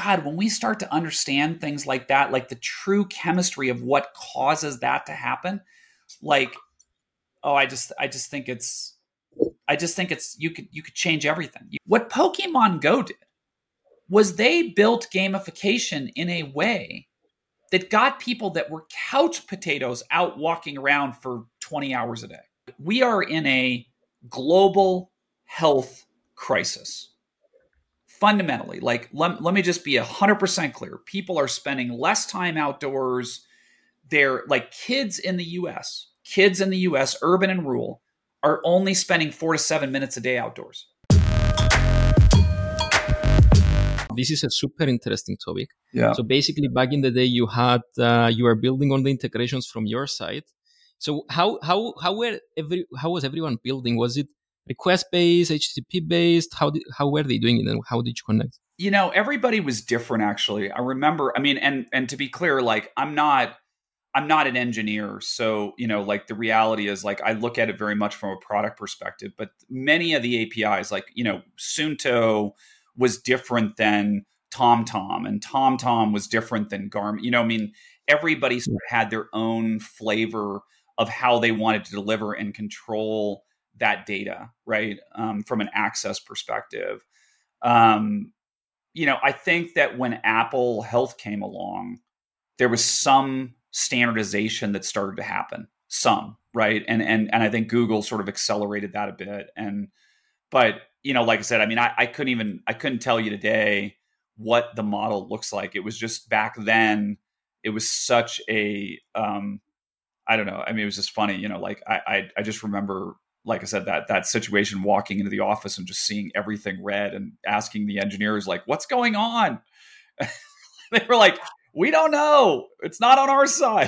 God, when we start to understand things like that, like the true chemistry of what causes that to happen, like, oh, I just think it's you could change everything. What Pokemon Go did was they built gamification in a way that got people that were couch potatoes out walking around for 20 hours a day. We are in a global health crisis. Fundamentally, like let me just be 100% clear. People are spending less time outdoors. They're like kids in the US, urban and rural, are only spending 4 to 7 minutes a day outdoors. This is a super interesting topic. Yeah. So basically, back in the day, you were building on the integrations from your side. So how was everyone building? Was it request based, HTTP based? How were they doing it, and how did you connect? Everybody was different. Actually, I remember. I mean, and to be clear, like I'm not an engineer, so like the reality is, like I look at it very much from a product perspective. But many of the APIs, like Suunto was different than TomTom, and TomTom was different than Garmin. Everybody sort of had their own flavor of how they wanted to deliver and control that data, right? From an access perspective. I think that when Apple Health came along, there was some standardization that started to happen. Some, right? And I think Google sort of accelerated that a bit. But like I said, I mean, I couldn't tell you today what the model looks like. It was just back then, it was such a, I don't know. I mean, it was just funny, like I just remember, like I said, that situation, walking into the office and just seeing everything red and asking the engineers, like, what's going on? They were like, we don't know. It's not on our side.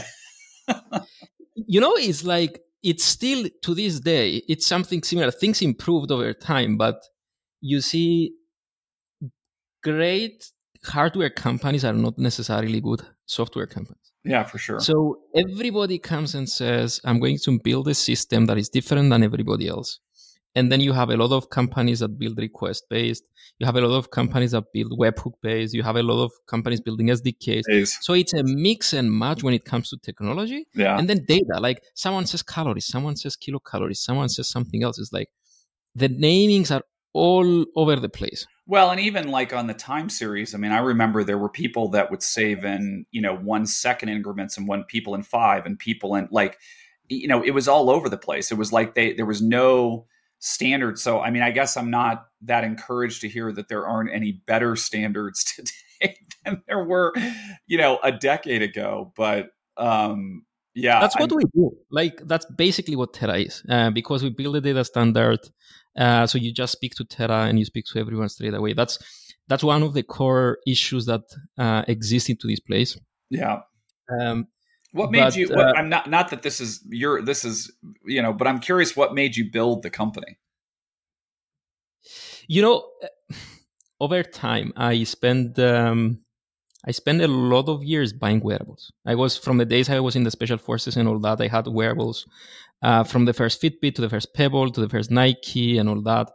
It's like, it's still to this day, it's something similar. Things improved over time, but you see, great hardware companies are not necessarily good software companies. Yeah, for sure. So everybody comes and says, I'm going to build a system that is different than everybody else. And then you have a lot of companies that build request-based. You have a lot of companies that build webhook-based. You have a lot of companies building SDKs. So it's a mix and match when it comes to technology. Yeah. And then data, like someone says calories, someone says kilocalories, someone says something else. It's like the namings are all over the place. Well, and even like on the time series, I mean, I remember there were people that would save in, 1 second increments, and people in 5, and people in like, it was all over the place. It was like there was no standard. So, I mean, I guess I'm not that encouraged to hear that there aren't any better standards today than there were, a decade ago. But yeah, that's what we do. Like, that's basically what Terra is, because we build a data standard. So you just speak to Terra and you speak to everyone straight away. That's one of the core issues that exist into this place. Yeah. What made you? I'm not that this is but I'm curious what made you build the company. Over time, I spent a lot of years buying wearables. I was, from the days I was in the special forces and all that, I had wearables from the first Fitbit to the first Pebble to the first Nike and all that.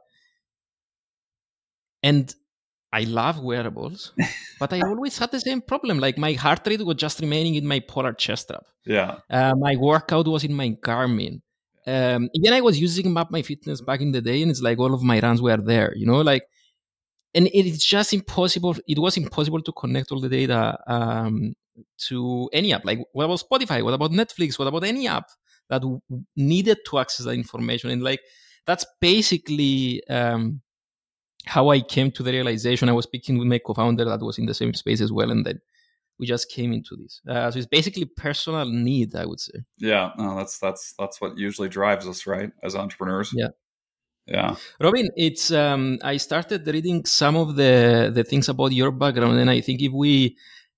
And I love wearables, but I always had the same problem. Like, my heart rate was just remaining in my Polar chest strap. Yeah. My workout was in my Garmin. Again, I was using MapMyFitness back in the day, and it's like all of my runs were there, like, and it's just impossible. It was impossible to connect all the data to any app. Like, what about Spotify? What about Netflix? What about any app that needed to access that information? And like, that's basically how I came to the realization. I was speaking with my co-founder that was in the same space as well, and then we just came into this. So it's basically personal need, I would say. Yeah, no, that's what usually drives us, right, as entrepreneurs. Yeah. Robin, it's I started reading some of the things about your background, and I think if we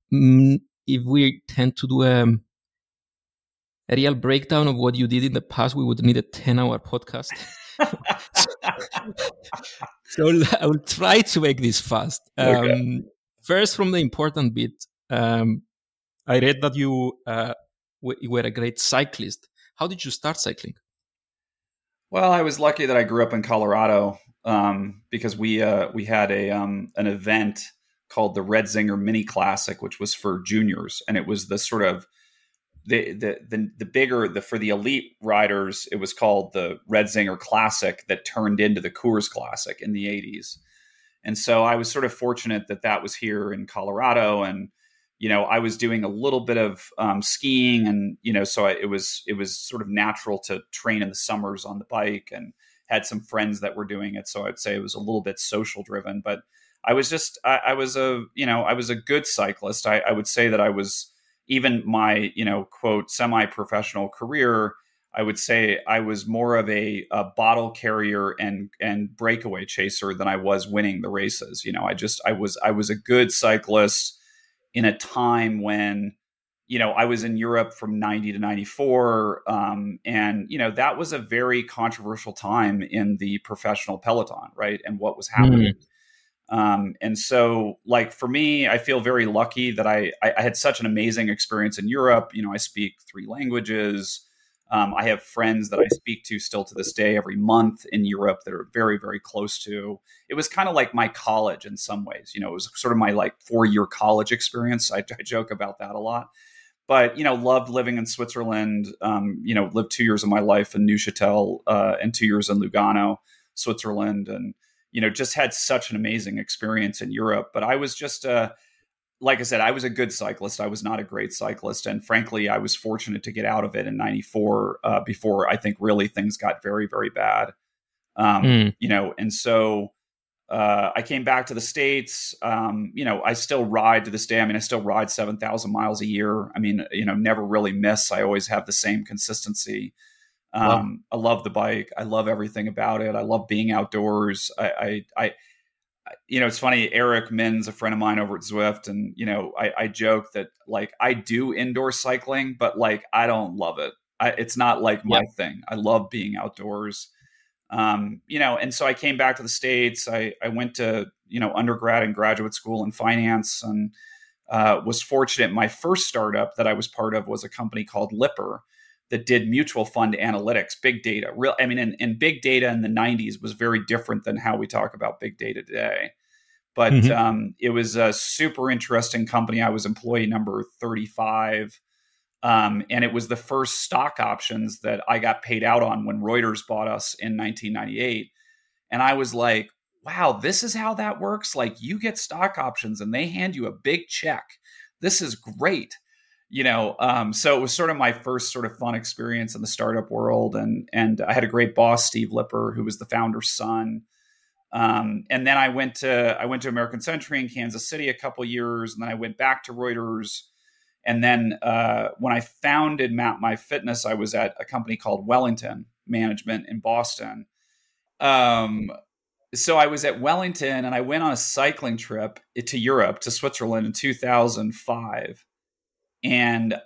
tend to do a real breakdown of what you did in the past, we would need a 10-hour podcast. So I will try to make this fast. Okay. First, from the important bit, I read that you were a great cyclist. How did you start cycling? Well, I was lucky that I grew up in Colorado because we had an event called the Redzinger Mini Classic, which was for juniors, and it was the sort of the bigger for the elite riders. It was called the Redzinger Classic that turned into the Coors Classic in the 80s. And so I was sort of fortunate that was here in Colorado, and I was doing a little bit of skiing, and so it was sort of natural to train in the summers on the bike, and had some friends that were doing it. So I'd say it was a little bit social driven, but I was just I was a good cyclist. I would say that I was, even my quote semi-professional career, I would say I was more of a bottle carrier and breakaway chaser than I was winning the races. I was a good cyclist in a time when, I was in Europe from 90 to 94. And, that was a very controversial time in the professional peloton, right? And what was happening. And so, like, for me, I feel very lucky that I had such an amazing experience in Europe. I speak 3 languages. I have friends that I speak to still to this day every month in Europe that are very, very close to. It was kind of like my college in some ways. It was sort of my like 4-year college experience. I joke about that a lot. But, loved living in Switzerland. Lived 2 years of my life in Neuchâtel and 2 years in Lugano, Switzerland. And, just had such an amazing experience in Europe. But I was just like I said, I was a good cyclist. I was not a great cyclist. And frankly, I was fortunate to get out of it in 94 before I think really things got very, very bad. And so I came back to the States. I still ride to this day. I mean, I still ride 7,000 miles a year. I mean, never really miss. I always have the same consistency. Wow. I love the bike. I love everything about it. I love being outdoors. It's funny. Eric Min's a friend of mine over at Zwift, and I joke that like I do indoor cycling, but like I don't love it. It's not like my thing. I love being outdoors. And so I came back to the States. I went to undergrad and graduate school in finance, and was fortunate. My first startup that I was part of was a company called Lipper that did mutual fund analytics, big data. And big data in the 90s was very different than how we talk about big data today. But it was a super interesting company. I was employee number 35. And it was the first stock options that I got paid out on when Reuters bought us in 1998. And I was like, wow, this is how that works. Like, you get stock options and they hand you a big check. This is great. So it was sort of my first sort of fun experience in the startup world. And I had a great boss, Steve Lipper, who was the founder's son. And then I went to American Century in Kansas City a couple years. And then I went back to Reuters. And then when I founded Map My Fitness, I was at a company called Wellington Management in Boston. So I was at Wellington, and I went on a cycling trip to Europe, to Switzerland in 2005. And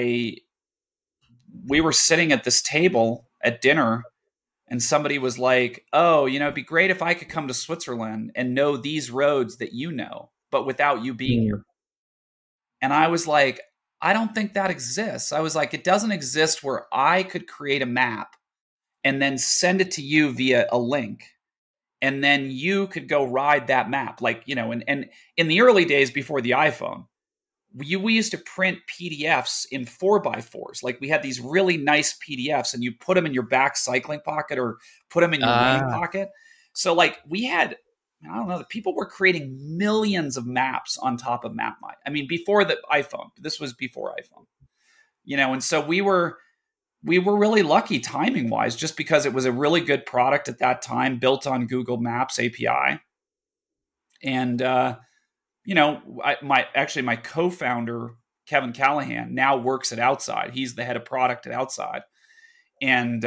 we were sitting at this table at dinner, and somebody was like, oh, it'd be great if I could come to Switzerland and know these roads that but without you being here. And I was like, I don't think that exists. I was like, it doesn't exist where I could create a map and then send it to you via a link. And then you could go ride that map. Like, and in the early days before the iPhone, we used to print PDFs in 4x4s. Like, we had these really nice PDFs, and you put them in your back cycling pocket or put them in your running pocket. So like, we had, I don't know, the people were creating millions of maps on top of MapMy. I mean, before the iPhone. This was before iPhone. And so we were really lucky timing wise, just because it was a really good product at that time, built on Google Maps API. And my co-founder, Kevin Callahan, now works at Outside. He's the head of product at Outside. And,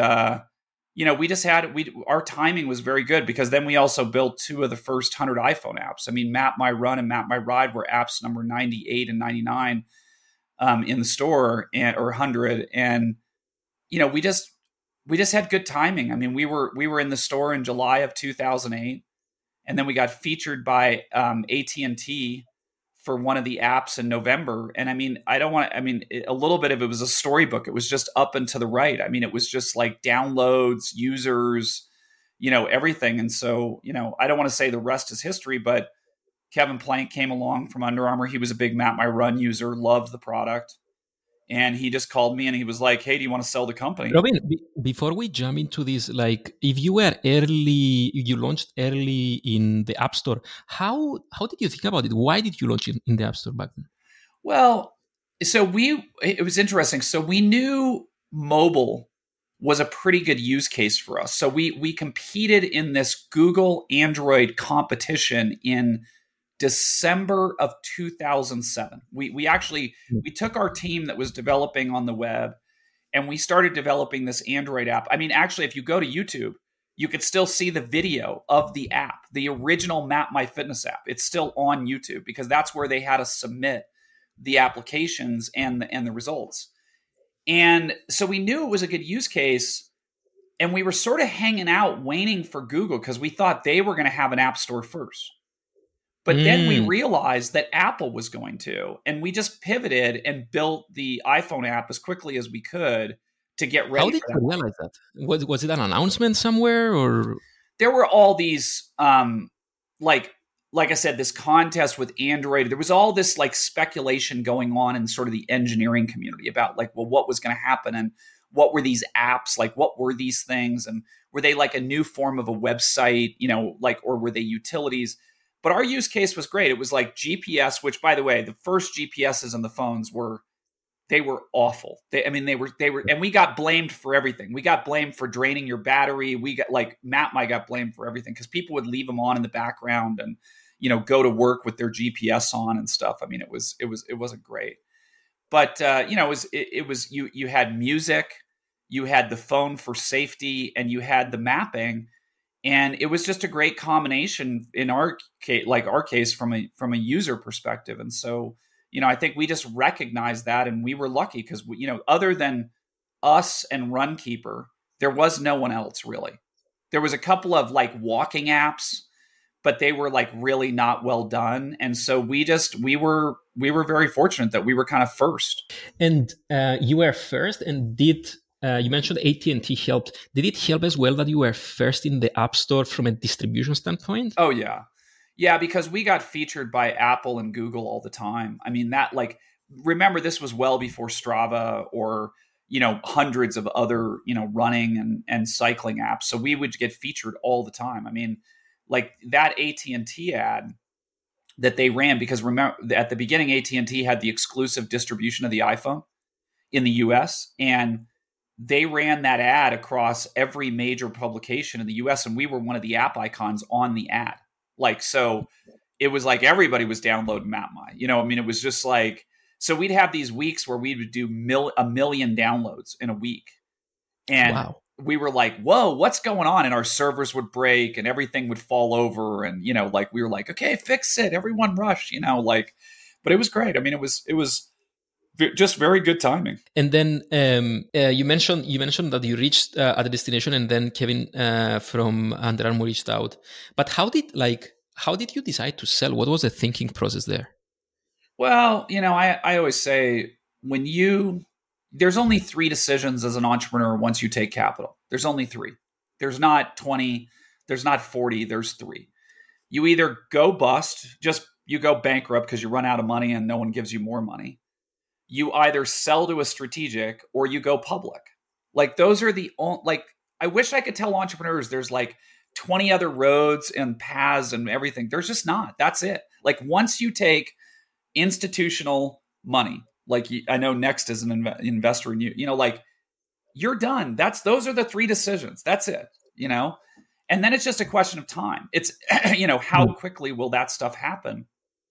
our timing was very good, because then we also built 2 of the first 100 iPhone apps. I mean, Map My Run and Map My Ride were apps number 98 and 99 in the store, or 100. And, we just had good timing. I mean, we were in the store in July of 2008. And then we got featured by AT&T for one of the apps in November. And I mean, a little bit of it was a storybook. It was just up and to the right. I mean, it was just like downloads, users, everything. And so, I don't want to say the rest is history, but Kevin Plank came along from Under Armour. He was a big Map My Run user, loved the product. And he just called me and he was like, hey, do you want to sell the company? Robin, before we jump into this, like if you were early, you launched early in the App Store, how did you think about it? Why did you launch it in the App Store back then? Well, it was interesting. So we knew mobile was a pretty good use case for us. So we competed in this Google Android competition in December of 2007. We actually we took our team that was developing on the web and we started developing this Android app. I mean, actually, if you go to YouTube, you could still see the video of the app, the original Map My Fitness app. It's still on YouTube because that's where they had to submit the applications and the results. And so we knew it was a good use case. And we were sort of hanging out waiting for Google because we thought they were going to have an app store first. But then we realized that Apple was going to, and we just pivoted and built the iPhone app as quickly as we could to get ready. How did you realize that? Was it an announcement somewhere, or there were all these, like I said, this contest with Android. There was all this like speculation going on in sort of the engineering community about like, well, what was going to happen and what were these apps, like what were these things, and were they like a new form of a website, you know, like, or were they utilities? But our use case was great. It was like GPS, which, by the way, the first GPSs on the phones were awful. They were, and we got blamed for everything. We got blamed for draining your battery. We got like MapMy got blamed for everything because people would leave them on in the background and, you know, go to work with their GPS on and stuff. I mean, it wasn't great. But you know, it was you had music, you had the phone for safety, and you had the mapping. And it was just a great combination in our case from a user perspective. And so, you know, I think we just recognized that, and we were lucky because, you know, other than us and Runkeeper, there was no one else really. There was a couple of like walking apps, but they were like really not well done. And so we were very fortunate that we were kind of first. And you were first, and you mentioned AT&T helped. Did it help as well that you were first in the App Store from a distribution standpoint? Oh, yeah. Yeah, because we got featured by Apple and Google all the time. I mean, that like, remember, this was well before Strava or, you know, hundreds of other, you know, running and cycling apps. So we would get featured all the time. I mean, like that AT&T ad that they ran, because remember, at the beginning, AT&T had the exclusive distribution of the iPhone in the US, and they ran that ad across every major publication in the US, and we were one of the app icons on the ad. Like, so it was like everybody was downloading MapMy. You know, I mean, it was just like, so we'd have these weeks where we would do a million downloads in a week. And we were like, whoa, what's going on? And our servers would break and everything would fall over. And, you know, like we were like, okay, fix it. Everyone rush, you know, like, but it was great. I mean, it was just very good timing. And then you mentioned that you reached at the destination, and then Kevin from Under Armour reached out. But how did you decide to sell? What was the thinking process there? Well, you know, I always say there's only 3 decisions as an entrepreneur once you take capital. There's only 3. There's not 20. There's not 40. There's 3. You either go bust, you go bankrupt because you run out of money and no one gives you more money. You either sell to a strategic or you go public. Like those are I wish I could tell entrepreneurs there's like 20 other roads and paths and everything. There's just not. That's it. Like once you take institutional money, like I know Next is an investor in you, you know, like you're done. Those are the 3 decisions. That's it, you know? And then it's just a question of time. It's, you know, how quickly will that stuff happen?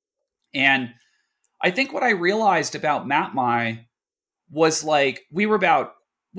And I think what I realized about MapMy was like we were about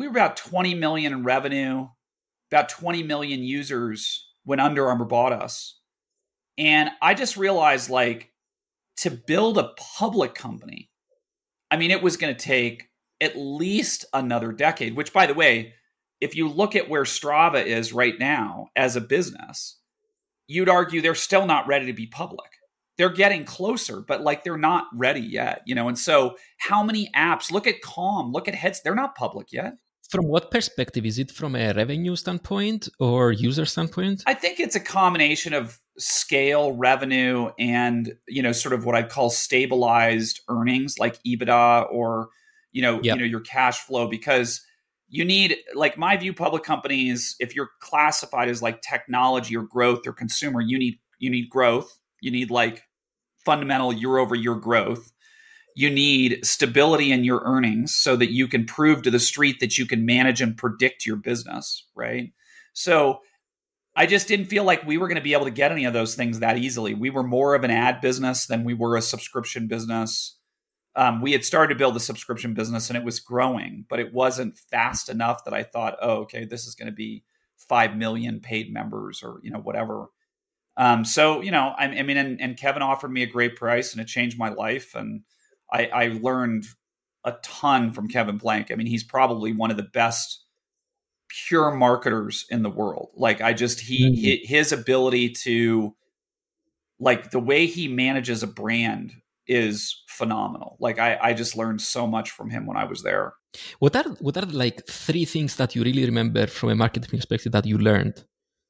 20 million in revenue, about 20 million users when Under Armour bought us. And I just realized like to build a public company, I mean, it was going to take at least another decade, which, by the way, if you look at where Strava is right now as a business, you'd argue they're still not ready to be public. They're getting closer, but like they're not ready yet, you know? And so how many apps, look at Calm, look at Heads, they're not public yet. From what perspective? Is it from a revenue standpoint or user standpoint? I think it's a combination of scale, revenue, and sort of what I'd call stabilized earnings, like EBITDA or Yeah. your cash flow. Because you need, like, my view, public companies, if you're classified as like technology or growth or consumer, you need growth. You need like fundamental year over year growth. You need stability in your earnings so that you can prove to the street that you can manage and predict your business, right? So I just didn't feel like we were going to be able to get any of those things that easily. We were more of an ad business than we were a subscription business. We had started to build a subscription business and it was growing, but it wasn't fast enough that I thought, oh, okay, this is going to be 5 million paid members or, whatever. So, I mean, and Kevin offered me a great price and it changed my life. And I learned a ton from Kevin Plank. I mean, he's probably one of the best pure marketers in the world. Like, his ability to, like, the way he manages a brand is phenomenal. Like, I just learned so much from him when I was there. What are like three things that you really remember from a marketing perspective that you learned?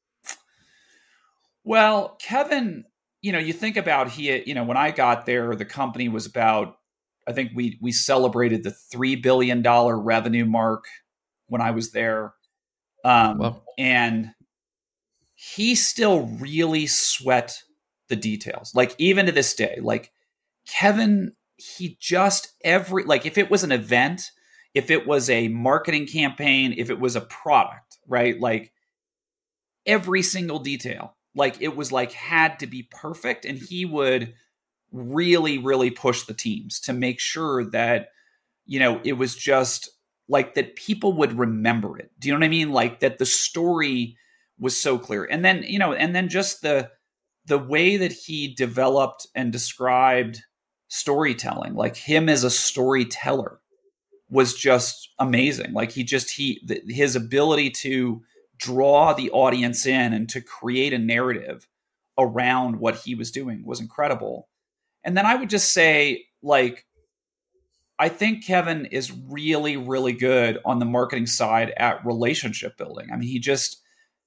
Well, Kevin, you think about when I got there, the company was about, I think we celebrated the $3 billion revenue mark when I was there. Wow. And he still really sweat the details. Like, even to this day, like, Kevin, he just like, if it was an event, if it was a marketing campaign, if it was a product, right? Like, every single detail, like, it was like had to be perfect. And he would really, really push the teams to make sure that, it was just like that people would remember it. Do you know what I mean? Like, that the story was so clear. And then, just the way that he developed and described storytelling, like him as a storyteller, was just amazing. Like, his ability to draw the audience in and to create a narrative around what he was doing was incredible. And then I would just say, like, I think Kevin is really, really good on the marketing side at relationship building. I mean, he just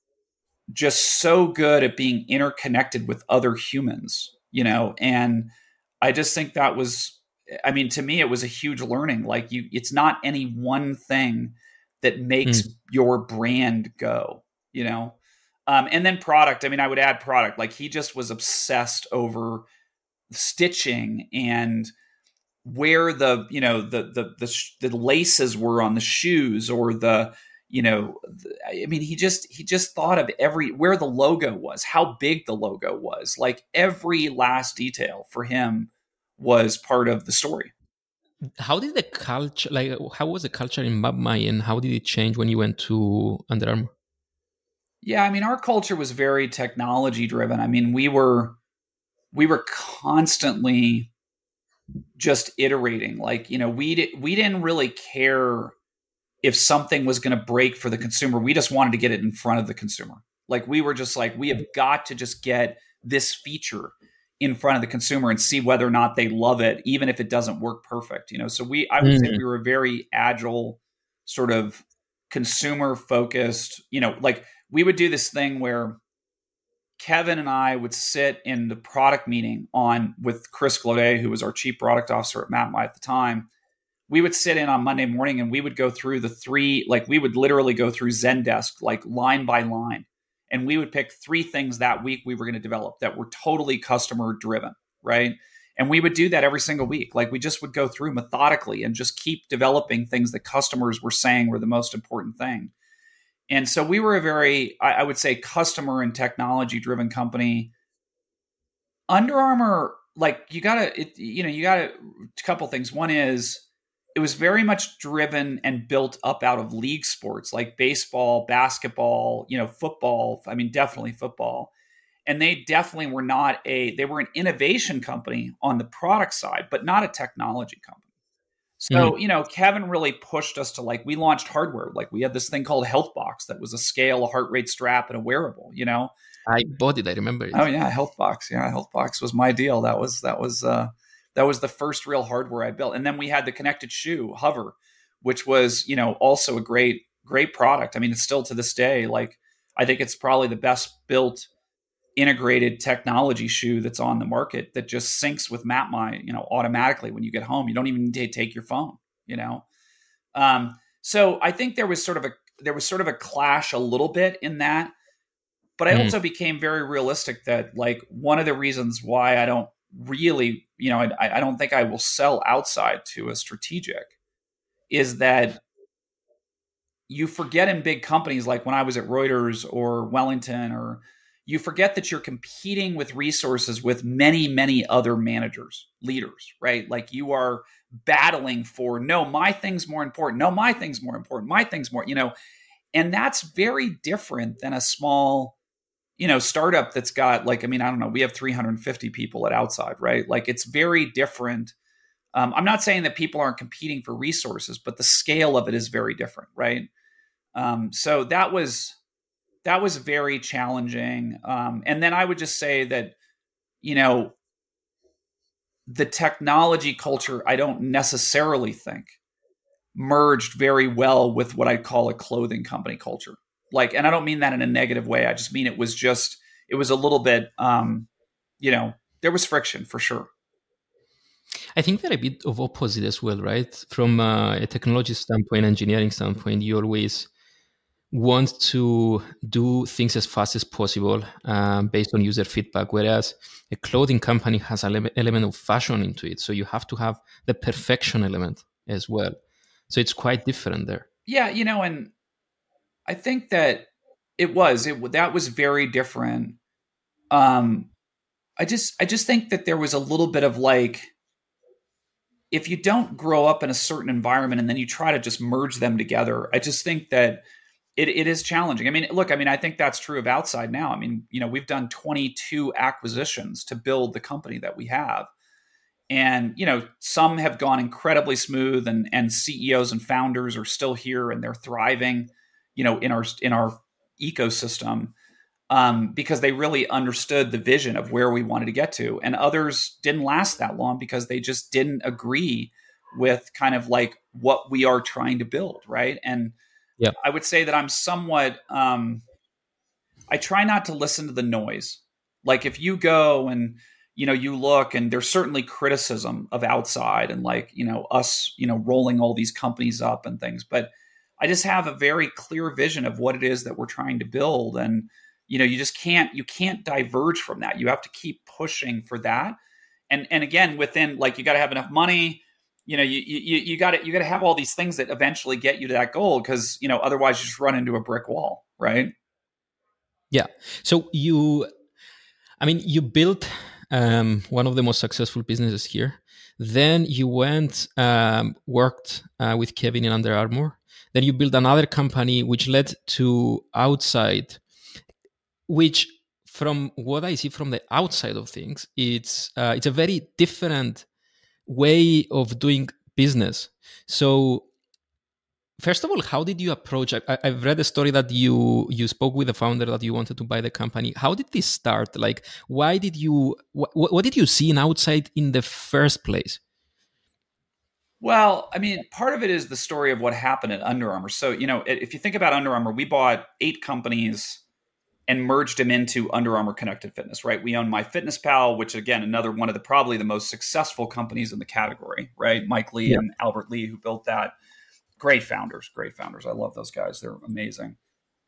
so good at being interconnected with other humans, and I just think that was, I mean, to me, it was a huge learning. Like, it's not any one thing that makes your brand go, and then product. I mean, I would add product. Like, he just was obsessed over stitching and where the laces were on the shoes, or I mean, he just thought of where the logo was, how big the logo was, like every last detail for him was part of the story. How did the culture, like, how was the culture in MapMy and how did it change when you went to Under Armour? Yeah, I mean, our culture was very technology driven. I mean, we were constantly just iterating. Like, we didn't really care if something was going to break for the consumer. We just wanted to get it in front of the consumer. Like, we were just like, we have got to just get this feature in front of the consumer and see whether or not they love it, even if it doesn't work perfect. So I would say we were very agile, sort of consumer focused. Like, we would do this thing where Kevin and I would sit in the product meeting with Chris Glodet, who was our chief product officer at MapMy at the time. We would sit in on Monday morning and we would go through we would literally go through Zendesk, like, line by line. And we would pick 3 things that week we were going to develop that were totally customer driven, right? And we would do that every single week. Like, we just would go through methodically and just keep developing things that customers were saying were the most important thing. And so we were a very, I would say, customer and technology driven company. Under Armour, like, you got a couple things. One is, it was very much driven and built up out of league sports like baseball, basketball, football. I mean, definitely football. And they definitely were they were an innovation company on the product side, but not a technology company. So, Kevin really pushed us to, like, we launched hardware. Like, we had this thing called HealthBox that was a scale, a heart rate strap, and a wearable, I bought it. I remember it. Oh yeah. HealthBox. Yeah. HealthBox was my deal. That was the first real hardware I built. And then we had the connected shoe, Hover, which was, also a great product. I mean, it's still to this day, like, I think it's probably the best built integrated technology shoe that's on the market that just syncs with MapMy, automatically when you get home. You don't even need to take your phone, you know? So I think there was sort of a clash a little bit in that, but I also became very realistic that, like, one of the reasons why I don't really, I don't think I will sell outside to a strategic is that you forget in big companies, like when I was at Reuters or Wellington, or you forget that you're competing with resources with many, many other managers, leaders, right? Like you are battling for, no, my thing's more important. No, my thing's more important. My thing's more, and that's very different than a small, startup that's got, like, I mean, I don't know, we have 350 people at Outside, right? Like it's very different. I'm not saying that people aren't competing for resources, but the scale of it is very different, right? So that was very challenging. And then I would just say that, the technology culture, I don't necessarily think merged very well with what I call a clothing company culture. Like, and I don't mean that in a negative way. I just mean it was a little bit, there was friction for sure. I think they're a bit of opposite as well, right? From a technology standpoint, engineering standpoint, you always want to do things as fast as possible based on user feedback, whereas a clothing company has an element of fashion into it. So you have to have the perfection element as well. So it's quite different there. Yeah, and I think that that was very different. I just think that there was a little bit of, like, if you don't grow up in a certain environment and then you try to just merge them together, I just think that it is challenging. I mean, look, I think that's true of Outside now. I mean, we've done 22 acquisitions to build the company that we have. And, some have gone incredibly smooth, and CEOs and founders are still here and they're thriving, in our ecosystem, because they really understood the vision of where we wanted to get to. And others didn't last that long because they just didn't agree with kind of like what we are trying to build. Right. And yeah, I would say that I'm somewhat, I try not to listen to the noise. Like if you go and, you look, and there's certainly criticism of Outside and, like, us, rolling all these companies up and things, but I just have a very clear vision of what it is that we're trying to build. And, you can't diverge from that. You have to keep pushing for that. And again, within, like, you got to have enough money, you got to have all these things that eventually get you to that goal. Cause, otherwise you just run into a brick wall. Right. Yeah. So you built one of the most successful businesses here. Then you went, worked with Kevin in Under Armour. Then you built another company, which led to Outside, which, from what I see from the outside of things, it's a very different way of doing business. So, first of all, how did you approach? I've read a story that you spoke with the founder that you wanted to buy the company. How did this start? Like, why did you? What did you see in Outside in the first place? Well, I mean, part of it is the story of what happened at Under Armour. So, if you think about Under Armour, we bought 8 companies and merged them into Under Armour Connected Fitness, right? We own MyFitnessPal, which, again, another one of the probably the most successful companies in the category, right? Mike Lee and Albert Lee, who built that. Great founders. I love those guys. They're amazing.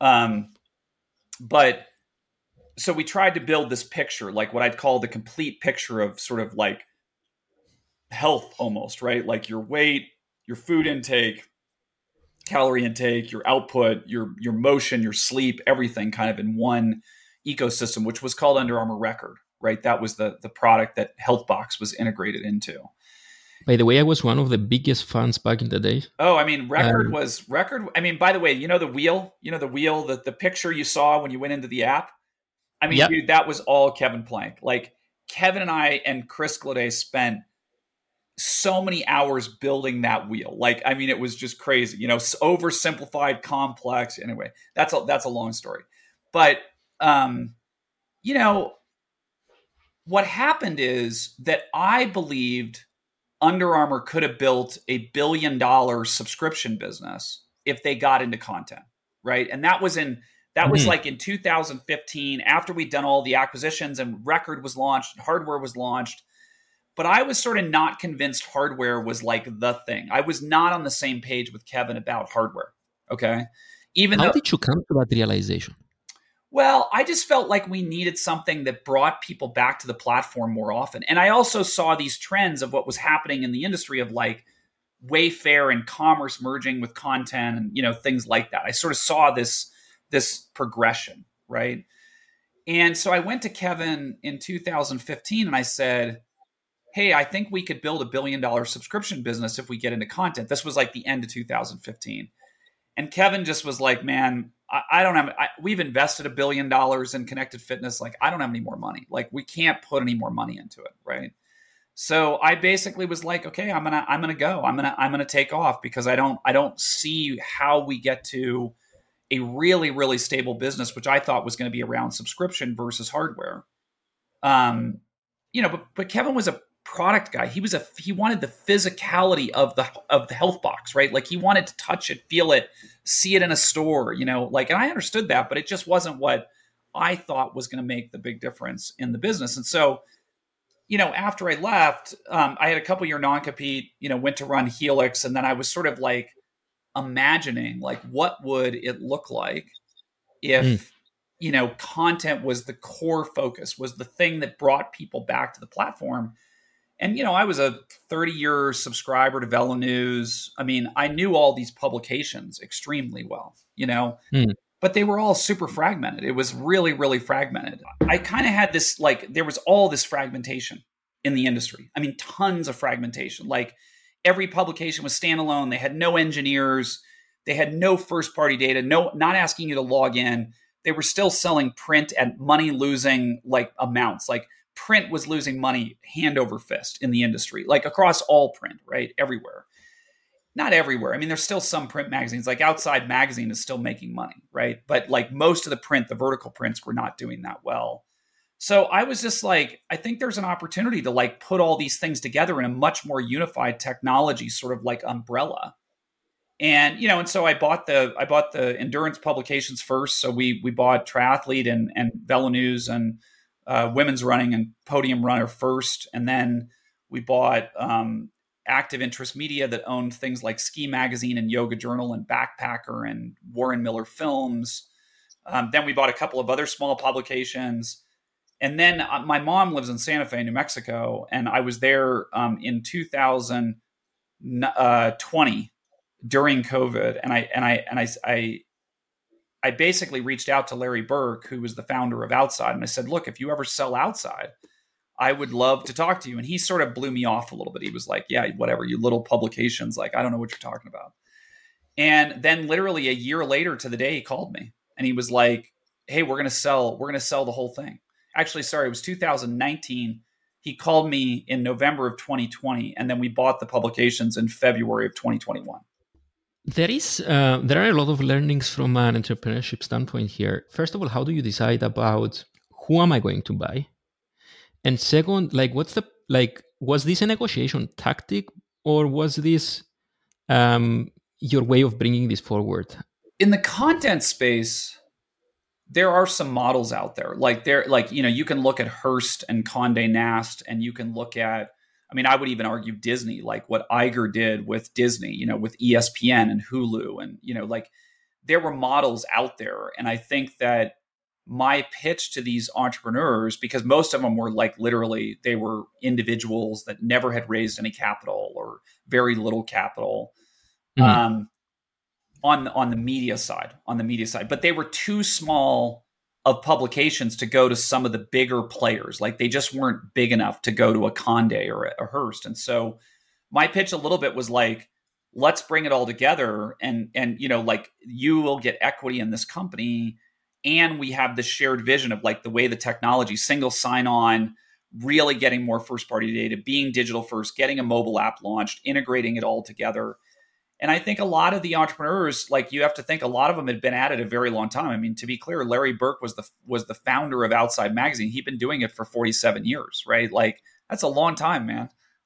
But so we tried to build this picture, like what I'd call the complete picture of sort of like health almost, right? Like your weight, your food intake, calorie intake, your output, your motion, your sleep, everything kind of in one ecosystem, which was called Under Armour Record, right? That was the product that HealthBox was integrated into. By the way, I was one of the biggest fans back in the day. Oh, I mean, Record. I mean, by the way, the wheel, the picture you saw when you went into the app. I mean, dude, that was all Kevin Plank. Like, Kevin and I and Chris Glade spent so many hours building that wheel. Like, I mean, it was just crazy, oversimplified, complex. Anyway, that's a long story. But, what happened is that I believed Under Armour could have built a $1 billion subscription business if they got into content, right? And that was like in 2015, after we'd done all the acquisitions and Record was launched and hardware was launched. But I was sort of not convinced hardware was like the thing. I was not on the same page with Kevin about hardware. Okay. How did you come to that realization? Well, I just felt like we needed something that brought people back to the platform more often. And I also saw these trends of what was happening in the industry of like Wayfair and commerce merging with content and, you know, things like that. I sort of saw this progression, right? And so I went to Kevin in 2015 and I said, hey, I think we could build $1 billion subscription business if we get into content. This was like the end of 2015. And Kevin just was like, man, I don't have, we've invested $1 billion in connected fitness. Like, I don't have any more money. Like, we can't put any more money into it. Right. So I basically was like, okay, I'm going to go, I'm going to take off because I don't see how we get to a really, really stable business, which I thought was going to be around subscription versus hardware. You know, but Kevin was a product guy. He wanted the physicality of the health box, right? Like he wanted to touch it, feel it, see it in a store, you know, like, and I understood that, but it just wasn't what I thought was going to make the big difference in the business. And so, you know, after I left, I had a couple year non-compete, you know, went to run Helix. And then I was sort of like imagining like, what would it look like if, you know, content was the core focus, was the thing that brought people back to the platform. And, you know, I was a 30-year subscriber to VeloNews. I mean, I knew all these publications extremely well, you know, but they were all super fragmented. It was really, really fragmented. I kind of had this, like, there was all this fragmentation in the industry. I mean, tons of fragmentation. Like every publication was standalone. They had no engineers. They had no first-party data, not asking you to log in. They were still selling print at money-losing like amounts. Like print was losing money hand over fist in the industry, like across all print, right? Everywhere. Not everywhere. I mean, there's still some print magazines, like Outside Magazine is still making money, right? But like most of the print, the vertical prints were not doing that well. So I was just like, I think there's an opportunity to like put all these things together in a much more unified technology sort of like umbrella. And, you know, and so I bought the endurance publications first. So we bought Triathlete and VeloNews and Women's Running and Podium Runner first. And then we bought Active Interest Media that owned things like Ski Magazine and Yoga Journal and Backpacker and Warren Miller Films. Then we bought a couple of other small publications. And then my mom lives in Santa Fe, New Mexico. And I was there in 2020 during COVID. And I basically reached out to Larry Burke, who was the founder of Outside. And I said, look, if you ever sell Outside, I would love to talk to you. And he sort of blew me off a little bit. He was like, yeah, whatever, you little publications. Like, I don't know what you're talking about. And then literally a year later to the day, he called me and he was like, hey, we're going to sell the whole thing. Actually, sorry, it was 2019. He called me in November of 2020. And then we bought the publications in February of 2021. There are a lot of learnings from an entrepreneurship standpoint here. First of all, how do you decide about who am I going to buy? And second, like, was this a negotiation tactic or was this your way of bringing this forward? In the content space, there are some models out there. You know, you can look at Hearst and Condé Nast, and you can look at, I mean, I would even argue Disney, like what Iger did with Disney, you know, with ESPN and Hulu. And, you know, like there were models out there. And I think that my pitch to these entrepreneurs, because most of them were like literally, they were individuals that never had raised any capital or very little capital on the media side, but they were too small of publications to go to some of the bigger players. Like they just weren't big enough to go to a Condé or a Hearst. And so my pitch a little bit was like, let's bring it all together and, you know, like you will get equity in this company. And we have this shared vision of like the way the technology, single sign-on, really getting more first-party data, being digital first, getting a mobile app launched, integrating it all together. And I think a lot of the entrepreneurs, like you have to think a lot of them had been at it a very long time. I mean, to be clear, Larry Burke was the founder of Outside Magazine. He'd been doing it for 47 years, right? Like that's a long time, man.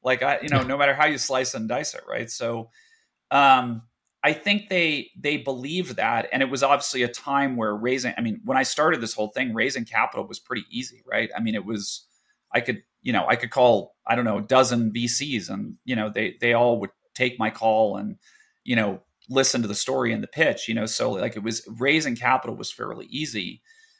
Like no matter how you slice and dice it, right? So I think they believed that, and it was obviously a time where raising. I mean, when I started this whole thing, raising capital was pretty easy, right? I mean, it was I could call, I don't know, a dozen VCs, and they all would take my call and listen to the story and the pitch. So like it was raising capital was fairly easy.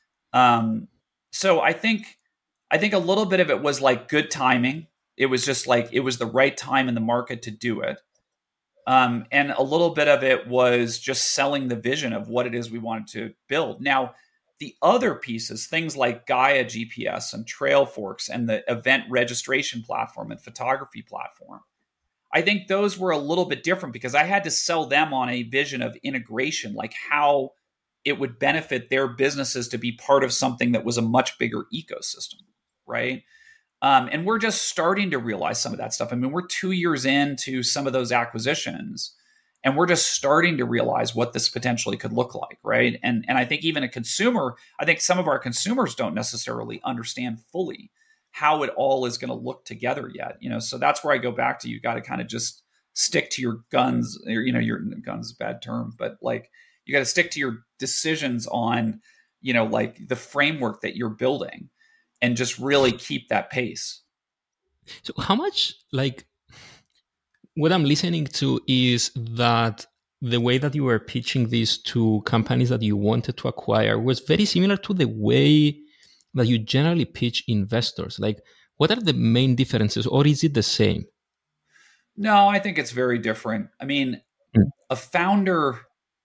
So I think a little bit of it was like good timing. It was just like it was the right time in the market to do it. And a little bit of it was just selling the vision of what it is we wanted to build. Now, the other pieces, things like Gaia GPS and Trailforks and the event registration platform and photography platform, I think those were a little bit different because I had to sell them on a vision of integration, like how it would benefit their businesses to be part of something that was a much bigger ecosystem, right? And we're just starting to realize some of that stuff. I mean, we're 2 years into some of those acquisitions, and we're just starting to realize what this potentially could look like, right? And I think even I think some of our consumers don't necessarily understand fully how it all is going to look together yet. So that's where I go back to, you got to kind of just stick to your guns, or your guns is a bad term, but like you got to stick to your decisions on, like the framework that you're building, and just really keep that pace. So how much, like, what I'm listening to is that the way that you were pitching this to companies that you wanted to acquire was very similar to the way that you generally pitch investors. Like, what are the main differences, or is it the same? No, I think it's very different. I mean, a founder,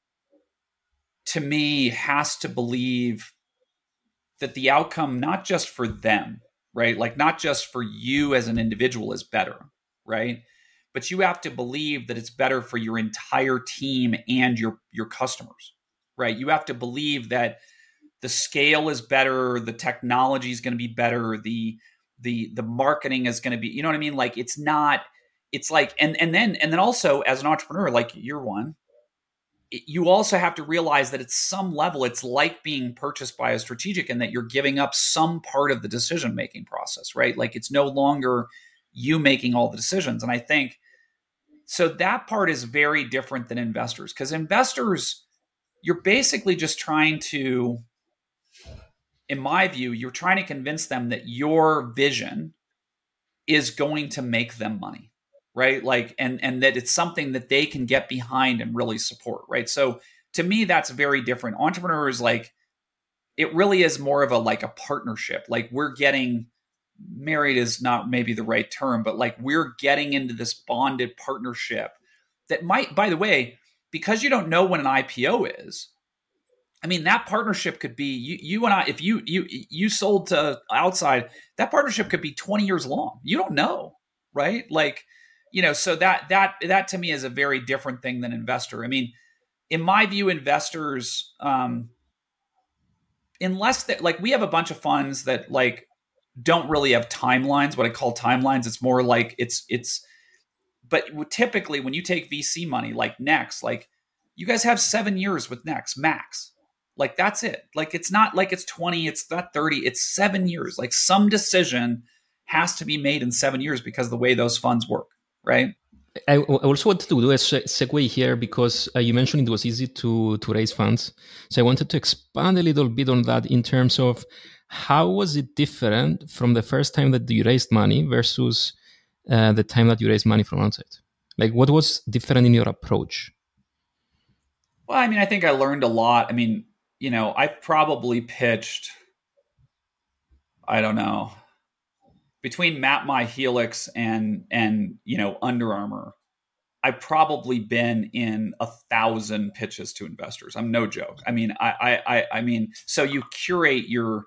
to me, has to believe that the outcome, not just for them, right? Like not just for you as an individual, is better, right? But you have to believe that it's better for your entire team and your customers, right? You have to believe that the scale is better, the technology is going to be better, the marketing is going to be, you know what I mean? Like it's like, and then also as an entrepreneur, like you're one, you also have to realize that at some level, it's like being purchased by a strategic, and that you're giving up some part of the decision-making process, right? Like it's no longer you making all the decisions. And I think, so that part is very different than investors, because investors, you're basically just trying to, in my view, you're trying to convince them that your vision is going to make them money, right? Like, and that it's something that they can get behind and really support, right? So to me, that's very different. Entrepreneurs, like, it really is more of a partnership. Like we're getting married is not maybe the right term, but like we're getting into this bonded partnership that might, by the way, because you don't know when an IPO is. I mean, that partnership could be you and I. If you sold to outside, that partnership could be 20 years long. You don't know, right? Like, so that to me is a very different thing than investor. I mean, in my view, investors, unless that, like, we have a bunch of funds that like don't really have timelines. What I call timelines, it's more like but typically when you take VC money, like Next, like you guys have 7 years with Next max. Like that's it. Like it's not like it's 20, it's not 30, it's 7 years. Like some decision has to be made in 7 years because of the way those funds work, right? I also wanted to do a segue here because you mentioned it was easy to raise funds. So I wanted to expand a little bit on that in terms of how was it different from the first time that you raised money versus the time that you raised money from outside? Like what was different in your approach? Well, I mean, I think I learned a lot. I mean, I've probably pitched, I don't know, between Map My Helix and Under Armour, I've probably been in 1,000 pitches to investors. I'm no joke. I mean, I mean, so you curate your,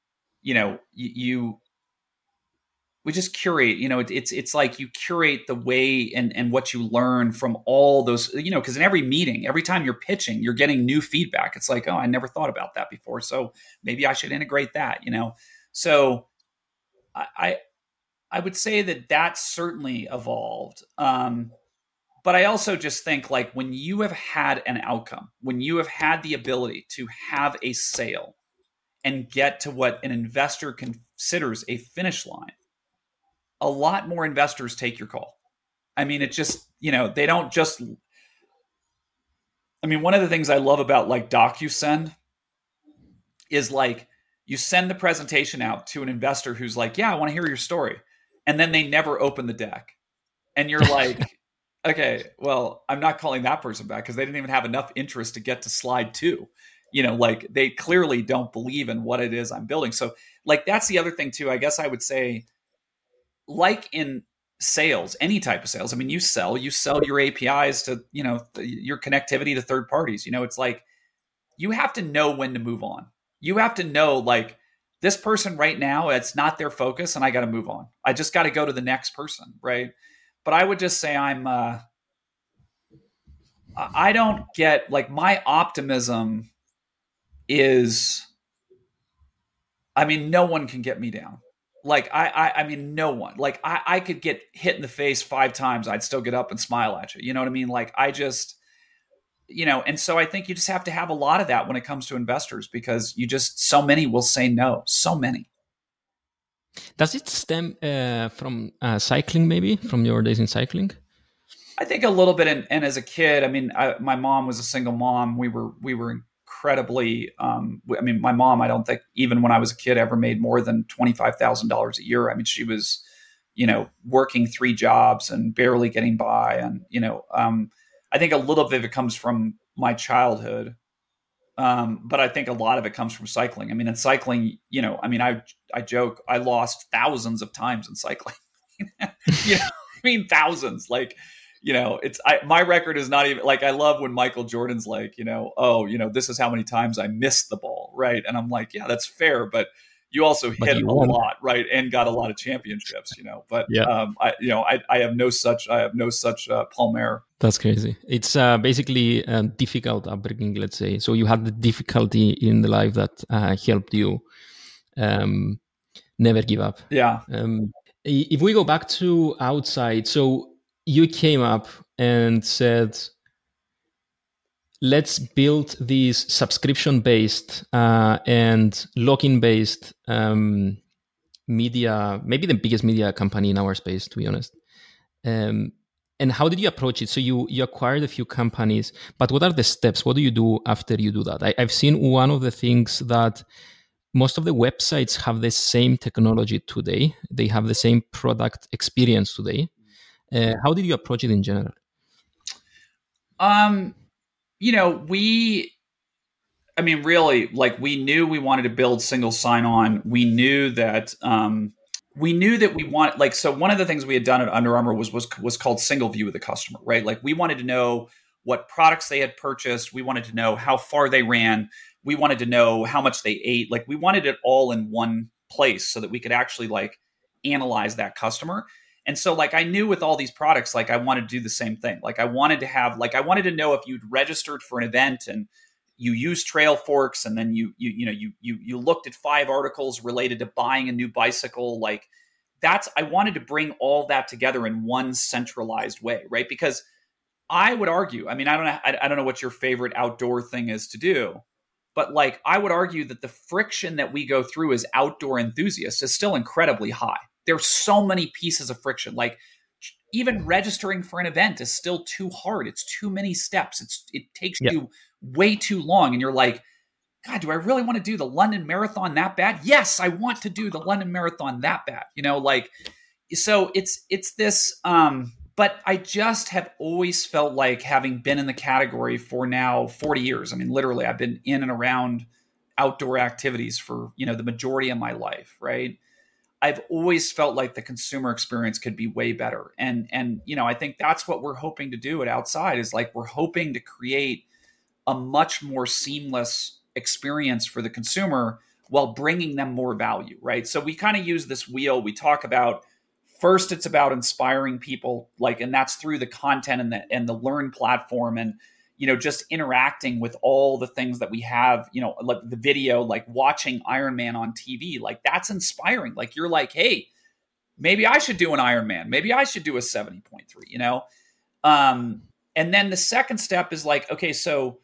you we just curate, it's like you curate the way and what you learn from all those, because in every meeting, every time you're pitching, you're getting new feedback. It's like, oh, I never thought about that before, so maybe I should integrate that. So I would say that certainly evolved. But I also just think, like, when you have had an outcome, when you have had the ability to have a sale and get to what an investor considers a finish line, a lot more investors take your call. I mean, it just, they don't just, I mean, one of the things I love about like DocuSend is like you send the presentation out to an investor who's like, yeah, I want to hear your story. And then they never open the deck. And you're like, okay, well, I'm not calling that person back because they didn't even have enough interest to get to slide 2. Like they clearly don't believe in what it is I'm building. So like, that's the other thing too. I guess I would say, like in sales, any type of sales, I mean, you sell your APIs to, your connectivity to third parties. It's like, you have to know when to move on. You have to know, like, this person right now, it's not their focus and I got to move on. I just got to go to the next person. Right. But I would just say I don't get, like, my optimism is, I mean, no one can get me down. Like, I mean, no one. Like, I could get hit in the face 5 times. I'd still get up and smile at you. You know what I mean? Like, I just, and so I think you just have to have a lot of that when it comes to investors, because so many will say no. So many. Does it stem from cycling, maybe from your days in cycling? I think a little bit. And as a kid, I mean, my mom was a single mom. We were incredibly, I mean, my mom, I don't think even when I was a kid ever made more than $25,000 a year. I mean, she was, working 3 jobs and barely getting by. And, I think a little bit of it comes from my childhood. But I think a lot of it comes from cycling. I mean, in cycling, I mean, I joke, I lost thousands of times in cycling. I mean, thousands. Like, my record is not even, like, I love when Michael Jordan's like, this is how many times I missed the ball, right? And I'm like, yeah, that's fair, but you also hit a lot, right? And got a lot of championships, But yeah. I have no such palmaire. That's crazy. It's basically a difficult upbringing, let's say. So you had the difficulty in the life that helped you never give up. Yeah. If we go back to outside, so you came up and said, let's build this subscription-based and login-based media, maybe the biggest media company in our space, to be honest. And how did you approach it? So you acquired a few companies, but what are the steps? What do you do after you do that? I've seen one of the things that most of the websites have the same technology today. They have the same product experience today. How did you approach it in general? Really, like, we knew we wanted to build single sign-on. We knew that we want, like, so one of the things we had done at Under Armour was called single view of the customer, right? Like, we wanted to know what products they had purchased. We wanted to know how far they ran. We wanted to know how much they ate. Like, we wanted it all in one place so that we could actually, like, analyze that customer. And so, like, I knew with all these products, like, I wanted to do the same thing. Like, I wanted to know if you'd registered for an event and you used Trailforks, and then you looked at 5 articles related to buying a new bicycle. Like, I wanted to bring all that together in one centralized way, right? Because I would argue, I mean, I don't know what your favorite outdoor thing is to do, but, like, I would argue that the friction that we go through as outdoor enthusiasts is still incredibly high. There's so many pieces of friction. Like, even registering for an event is still too hard. It's too many steps. It takes you way too long. And you're like, God, do I really want to do the London Marathon that bad? Yes, I want to do the London Marathon that bad. So it's this, but I just have always felt like, having been in the category for now 40 years, I mean, literally, I've been in and around outdoor activities for, the majority of my life, right? I've always felt like the consumer experience could be way better. And I think that's what we're hoping to do at Outside, is, like, we're hoping to create a much more seamless experience for the consumer while bringing them more value, right? So we kind of use this wheel. We talk about, first, it's about inspiring people, like, and that's through the content and the Learn platform, and, just interacting with all the things that we have, like the video, like watching Ironman on TV, like, that's inspiring. Like, you're like, hey, maybe I should do an Ironman. Maybe I should do a 70.3, And then the second step is like, okay, so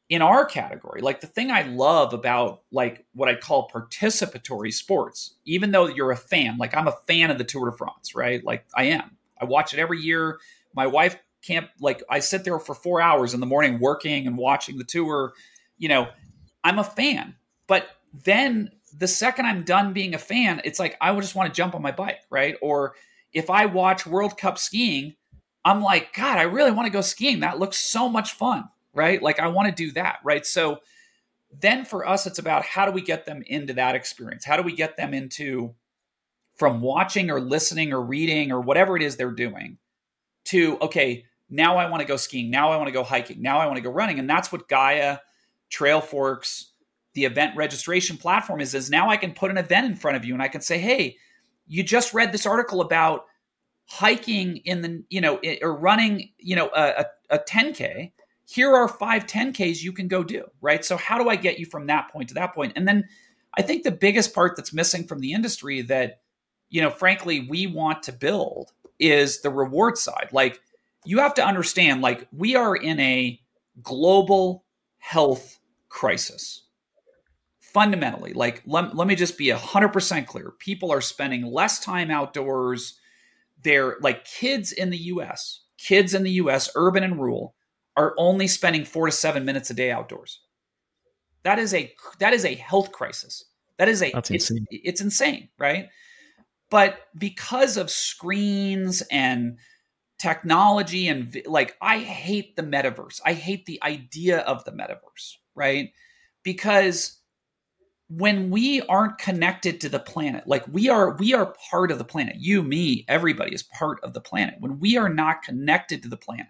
in our category, like the thing I love about like what I call participatory sports, even though you're a fan, like I'm a fan of the Tour de France, right? Like I am. I watch it every year. My wife can't, like, I sit there for 4 hours in the morning working and watching the tour. You know, I'm a fan. But then the second I'm done being a fan, it's like I would just want to jump on my bike, right? Or if I watch World Cup skiing, I'm like, God, I really want to go skiing. That looks so much fun, right? Like I want to do that, right? So then for us, it's about how do we get them into that experience? How do we get them into from watching or listening or reading or whatever it is they're doing to, okay, now I want to go skiing. Now I want to go hiking. Now I want to go running. And that's what Gaia, Trailforks, the event registration platform is now I can put an event in front of you and I can say, hey, you just read this article about hiking in the, or running, a 10K. Here are 5 10Ks you can go do, right? So how do I get you from that point to that point? And then I think the biggest part that's missing from the industry that, frankly, we want to build is the reward side. Like you have to understand, like we are in a global health crisis. Fundamentally, like let me just be 100% clear. People are spending less time outdoors. They're like kids in the US, urban and rural, are only spending 4 to 7 minutes a day outdoors. That is a health crisis. That's insane. It's insane, right? But because of screens and technology and like, I hate the metaverse. I hate the idea of the metaverse, right? Because when we aren't connected to the planet, like we are part of the planet. You, me, everybody is part of the planet. When we are not connected to the planet,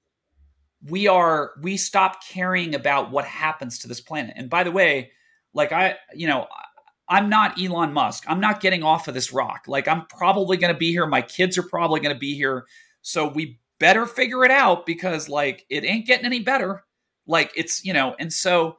we stop caring about what happens to this planet. And by the way, like I'm not Elon Musk. I'm not getting off of this rock. Like I'm probably going to be here. My kids are probably going to be here. So we better figure it out because like it ain't getting any better. Like it's, and so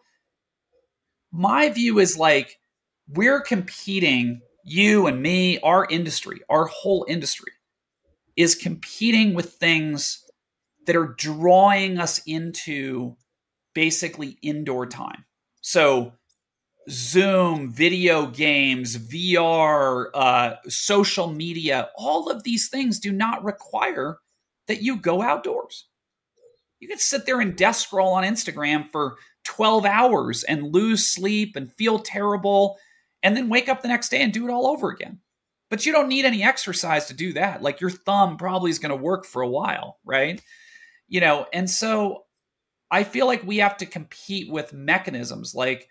my view is like we're competing, you and me, our industry, our whole industry is competing with things that are drawing us into basically indoor time. So Zoom, video games, VR, social media, all of these things do not require that you go outdoors. You can sit there and desk scroll on Instagram for 12 hours and lose sleep and feel terrible and then wake up the next day and do it all over again. But you don't need any exercise to do that. Like your thumb probably is going to work for a while, right? And so I feel like we have to compete with mechanisms like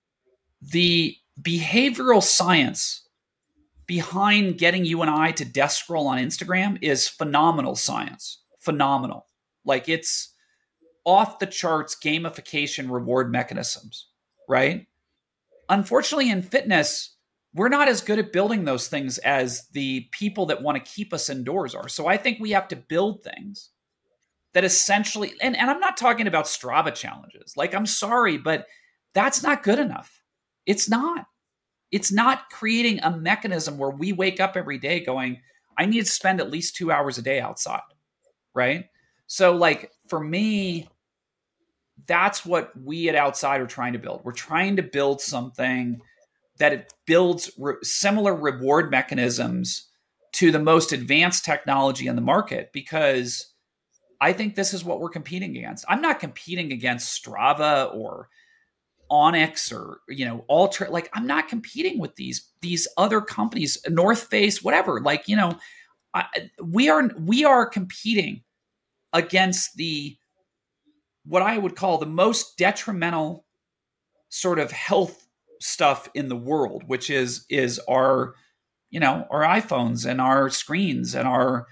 the behavioral science behind getting you and I to desk scroll on Instagram is phenomenal science. Phenomenal. Like it's off the charts gamification reward mechanisms, right? Unfortunately, in fitness, we're not as good at building those things as the people that want to keep us indoors are. So I think we have to build things that essentially, and I'm not talking about Strava challenges. Like, I'm sorry, but that's not good enough. It's not. It's not creating a mechanism where we wake up every day going, I need to spend at least 2 hours a day outside, right? So like for me, that's what we at Outside are trying to build. We're trying to build something that it builds similar reward mechanisms to the most advanced technology in the market, because I think this is what we're competing against. I'm not competing against Strava or Onyx or, Ultra. Like I'm not competing with these other companies, North Face, whatever. Like, we are competing against what I would call the most detrimental sort of health stuff in the world, which is our, our iPhones and our screens and our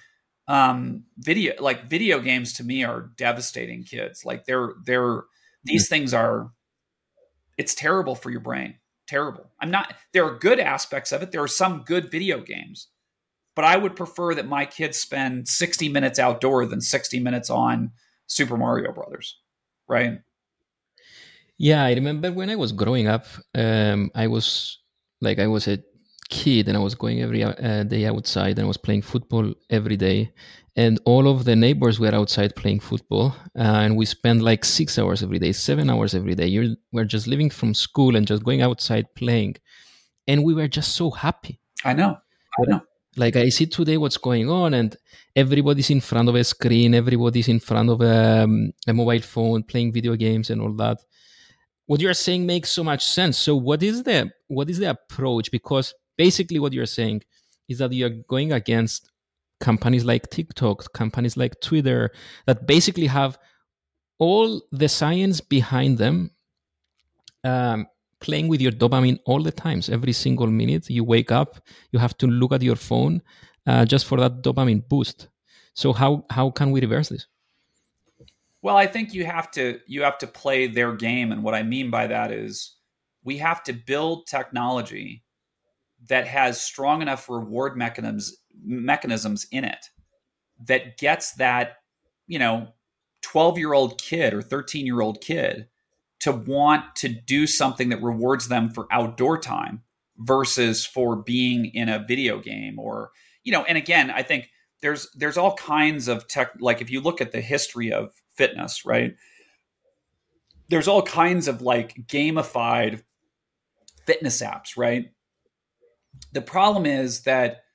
video games. To me are devastating kids. Like these things are, it's terrible for your brain. Terrible. There are good aspects of it. There are some good video games, but I would prefer that my kids spend 60 minutes outdoor than 60 minutes on Super Mario Brothers. Right. Yeah, I remember when I was growing up, I was a kid and I was going every day outside and I was playing football every day. And all of the neighbors were outside playing football. And we spent like 6 hours every day, 7 hours every day. We're just leaving from school and just going outside playing. And we were just so happy. I know. I know. Like I see today what's going on, and everybody's in front of a screen, everybody's in front of a mobile phone, playing video games and all that. What you're saying makes so much sense. So what is the approach? Because basically what you're saying is that you're going against companies like TikTok, companies like Twitter, that basically have all the science behind them, playing with your dopamine all the times. Every single minute you wake up, you have to look at your phone just for that dopamine boost. So how can we reverse this? Well, I think you have to play their game, and what I mean by that is we have to build technology that has strong enough reward mechanisms in it that gets that, 12-year-old kid or 13-year-old kid to want to do something that rewards them for outdoor time versus for being in a video game. Or, and again, I think there's all kinds of tech. Like if you look at the history of fitness, right, there's all kinds of like gamified fitness apps, right? The problem is that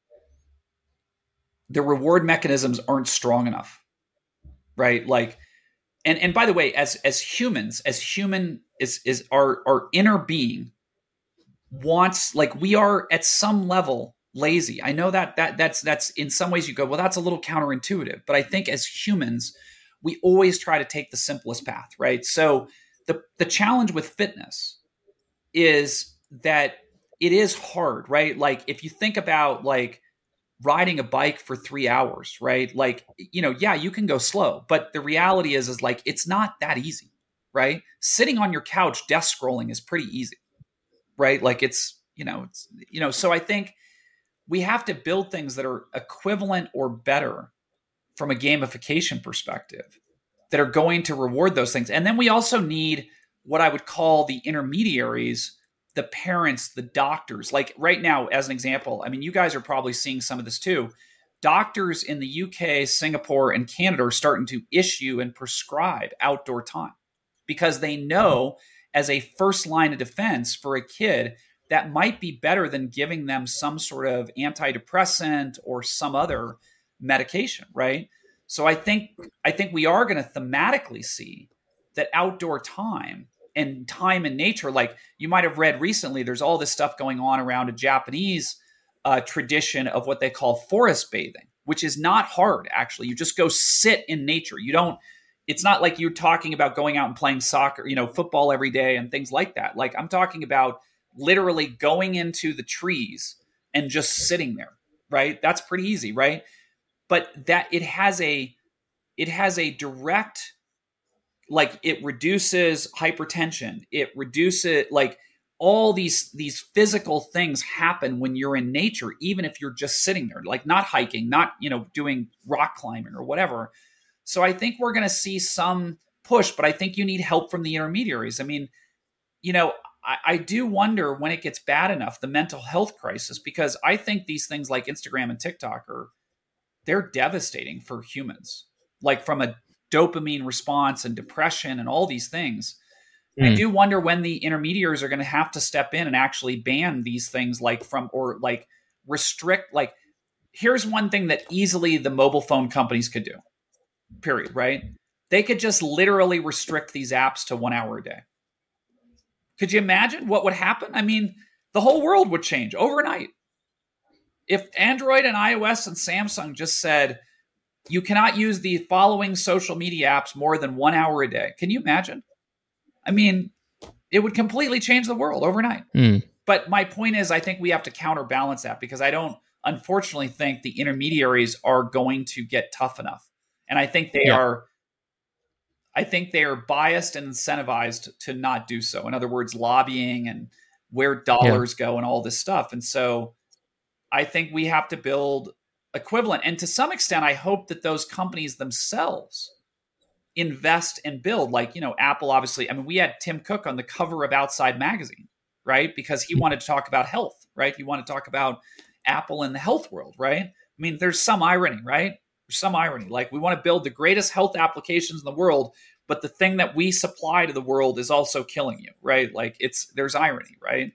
the reward mechanisms aren't strong enough, right? Like, and by the way, as humans, is our inner being wants, like, we are at some level lazy. I know that's in some ways you go, well, that's a little counterintuitive, but I think as humans, we always try to take the simplest path, right? So the challenge with fitness is that it is hard, right? Like if you think about like riding a bike for 3 hours, right? Like, yeah, you can go slow, but the reality is like, it's not that easy, right? Sitting on your couch, desk scrolling is pretty easy, right? Like so I think we have to build things that are equivalent or better from a gamification perspective that are going to reward those things. And then we also need what I would call the intermediaries, the parents, the doctors. Like right now, as an example, I mean, you guys are probably seeing some of this too. Doctors in the UK, Singapore, and Canada are starting to issue and prescribe outdoor time because they know as a first line of defense for a kid, that might be better than giving them some sort of antidepressant or some other medication, right? So I think we are going to thematically see that outdoor time and time in nature, like you might have read recently, there's all this stuff going on around a Japanese tradition of what they call forest bathing, which is not hard, actually. You just go sit in nature. It's not like you're talking about going out and playing soccer, football every day and things like that. Like I'm talking about literally going into the trees and just sitting there, right? That's pretty easy, right? But that it has a direct, like it reduces hypertension. It reduces like all these physical things happen when you're in nature, even if you're just sitting there, like not hiking, not, doing rock climbing or whatever. So I think we're going to see some push, but I think you need help from the intermediaries. I mean, I do wonder when it gets bad enough, the mental health crisis, because I think these things like Instagram and TikTok they're devastating for humans, like from a dopamine response and depression and all these things. I do wonder when the intermediaries are going to have to step in and actually ban these things, or restrict, like, here's one thing that easily the mobile phone companies could do, period, right? They could just literally restrict these apps to 1 hour a day. Could you imagine what would happen? I mean, the whole world would change overnight. If Android and iOS and Samsung just said, you cannot use the following social media apps more than 1 hour a day. Can you imagine? I mean, it would completely change the world overnight. But my point is, I think we have to counterbalance that because I don't, unfortunately, think the intermediaries are going to get tough enough. And I think they are biased and incentivized to not do so. In other words, lobbying and where dollars go and all this stuff. And so I think we have to build equivalent. And to some extent, I hope that those companies themselves invest and build, like, Apple, obviously. I mean, we had Tim Cook on the cover of Outside magazine, right? Because he wanted to talk about health, right? He wanted to talk about Apple in the health world, right? I mean, there's some irony, right? There's some irony. Like, we want to build the greatest health applications in the world, but the thing that we supply to the world is also killing you, right? Like, there's irony, right?